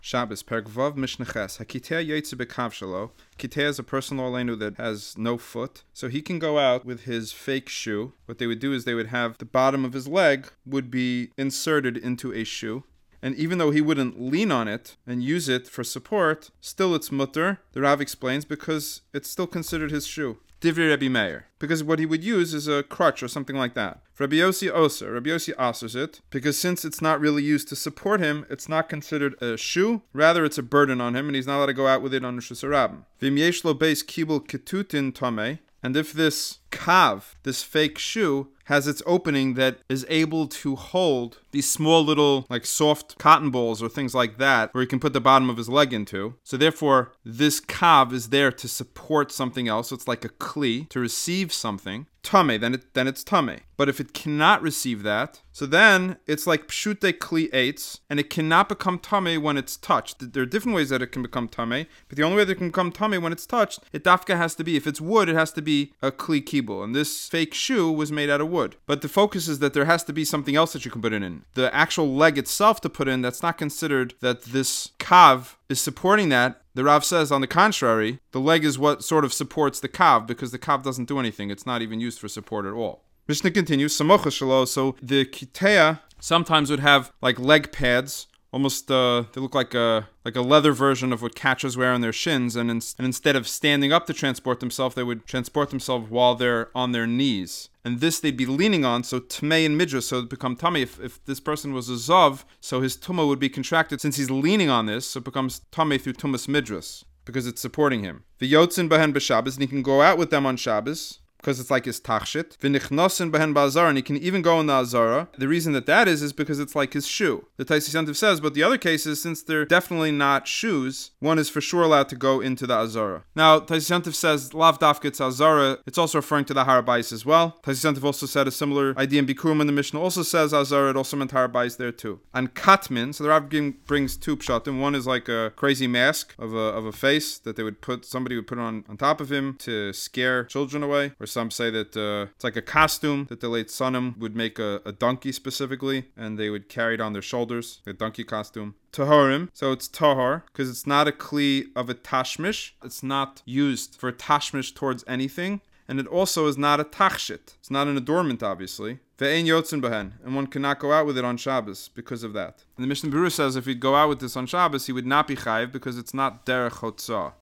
Shabbos, Perek Vav, Mishnah Ches. Hakitea yotze bekav shelo. Kitea is a person olenu that has no foot, so he can go out with his fake shoe. What they would do is they would have the bottom of his leg would be inserted into a shoe. And even though he wouldn't lean on it and use it for support, still it's mutter, the Rav explains, because it's still considered his shoe. Divrei Rabbi Meir. Because what he would use is a crutch or something like that. For Rabbi Yossi Oser, Rabbi Yossi asers it, because since it's not really used to support him, it's not considered a shoe, rather it's a burden on him, and he's not allowed to go out with it on Rosh Hashanah. V'im yesh lo beis kibul ketutin tameh, and if this kav, this fake shoe, has its opening that is able to hold these small little, like soft cotton balls or things like that, where he can put the bottom of his leg into. So therefore, this kav is there to support something else. So it's like a kli, to receive something. Tameh, then it's tameh. But if it cannot receive that, so then it's like pshute kli eitz, and it cannot become tameh when it's touched. There are different ways that it can become tameh, but the only way that it can become tameh when it's touched, it dafka has to be, if it's wood, it has to be a kli kibul. And this fake shoe was made out of wood. But the focus is that there has to be something else that you can put it in. The actual leg itself to put in, that's not considered that this kav is supporting that. The Rav says, on the contrary, the leg is what sort of supports the kav, because the kav doesn't do anything. It's not even used for support at all. Mishnah continues, Samocha Shalo, so the kitea sometimes would have like leg pads, almost they look like a leather version of what catchers wear on their shins, and instead of standing up to transport themselves, they would transport themselves while they're on their knees. And this they'd be leaning on, so tmei and midras, so it become tummy. If this person was a zav, so his tumah would be contracted. Since he's leaning on this, so it becomes tummy through tumas midras, because it's supporting him. V'yotzin behen b'Shabbos, and he can go out with them on Shabbos, because it's like his tachshit. V'nichnosin behen ba'azara, and he can even go in the azara. The reason that is because it's like his shoe. The Taisis Yantiv says, but the other cases, since they're definitely not shoes, one is for sure allowed to go into the azara. Now, Taisis Yantiv says, lav dafka it's azara. It's also referring to the harabais as well. Taisis Yantiv also said a similar idea in Bikurim, and the Mishnah also says azara. It also meant harabais there too. And katmin, so the Rav brings two pshatim. One is like a crazy mask of a face that somebody would put on top of him to scare children away, or some say that it's like a costume that the late Sanim would make a donkey specifically, and they would carry it on their shoulders, a donkey costume. Tahorim, so it's tahor, because it's not a kli of a tashmish. It's not used for a tashmish towards anything. And it also is not a tachshit. It's not an adornment, obviously. Ve'ein yotzin behen, and one cannot go out with it on Shabbos because of that. And the Mishnah Berurah says if he'd go out with this on Shabbos, he would not be chayiv because it's not derech hotzah.